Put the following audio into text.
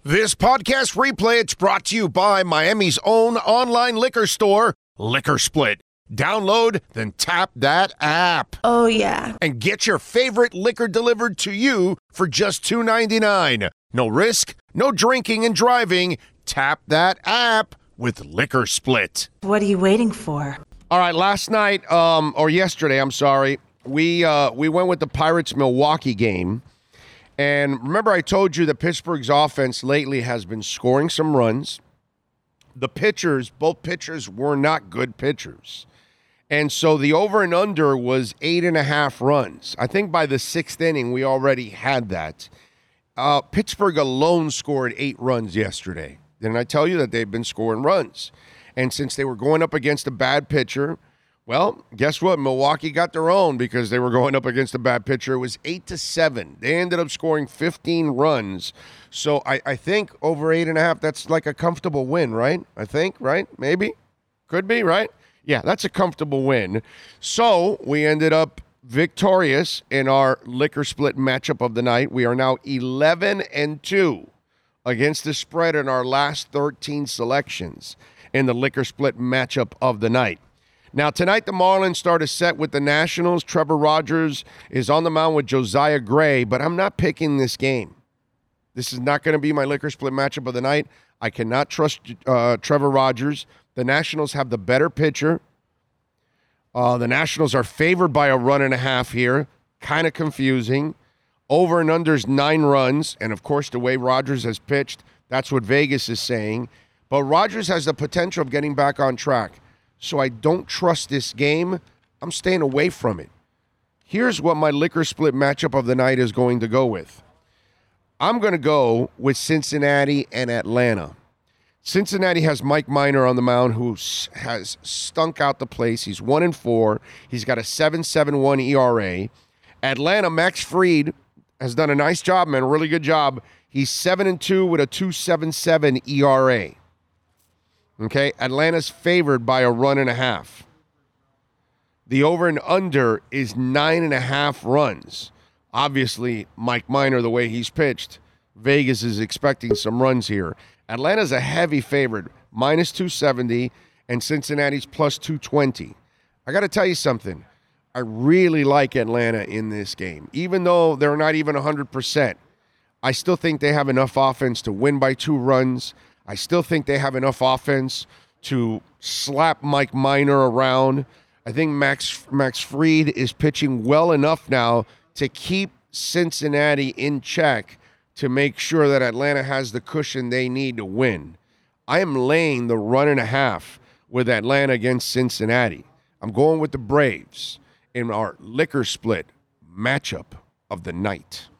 This podcast replay, it's brought to you by Miami's own online liquor store, Liquor Split. Download, then tap that app. Oh, yeah. And get your favorite liquor delivered to you for just $2.99. No risk, no drinking and driving. Tap that app with Liquor Split. What are you waiting for? All right, last night, or yesterday, I'm sorry, we went with the Pirates-Milwaukee game. And remember I told you that Pittsburgh's offense lately has been scoring some runs. The pitchers, both pitchers were not good pitchers. And so the over and under was 8.5 runs. I think by the 6th inning, we already had that. Pittsburgh alone scored 8 runs yesterday. Didn't I tell you that they've been scoring runs? And since they were going up against a bad pitcher, well, guess what? Milwaukee got their own because they were going up against a bad pitcher. It was 8-7. They ended up scoring 15 runs. So I think over 8.5, that's like a comfortable win, right? I think, right? Maybe? Could be, right? Yeah, that's a comfortable win. So we ended up victorious in our Liquor Split matchup of the night. We are now 11-2 against the spread in our last 13 selections in the Liquor Split matchup of the night. Now, tonight, the Marlins start a set with the Nationals. Trevor Rogers is on the mound with Josiah Gray, but I'm not picking this game. This is not going to be my Liquor Split matchup of the night. I cannot trust Trevor Rogers. The Nationals have the better pitcher. The Nationals are favored by 1.5 here. Kind of confusing. Over and under's 9 runs. And, of course, the way Rogers has pitched, that's what Vegas is saying. But Rogers has the potential of getting back on track. So I don't trust this game. I'm staying away from it. Here's what my Liquor Split matchup of the night is going to go with. I'm going to go with Cincinnati and Atlanta. Cincinnati has Mike Minor on the mound, who has stunk out the place. He's 1-4. He's got a 7.71 ERA. Atlanta, Max Fried has done a nice job, man, a really good job. He's 7-2 with a 2.77 ERA. Okay, Atlanta's favored by 1.5. The over and under is 9.5 runs. Obviously, Mike Minor, the way he's pitched, Vegas is expecting some runs here. Atlanta's a heavy favorite, minus 270, and Cincinnati's plus 220. I got to tell you something. I really like Atlanta in this game. Even though they're not even 100%, I still think they have enough offense to win by 2 runs. I still think they have enough offense to slap Mike Minor around. I think Max Fried is pitching well enough now to keep Cincinnati in check to make sure that Atlanta has the cushion they need to win. I am laying the 1.5 with Atlanta against Cincinnati. I'm going with the Braves in our Liquor Split matchup of the night.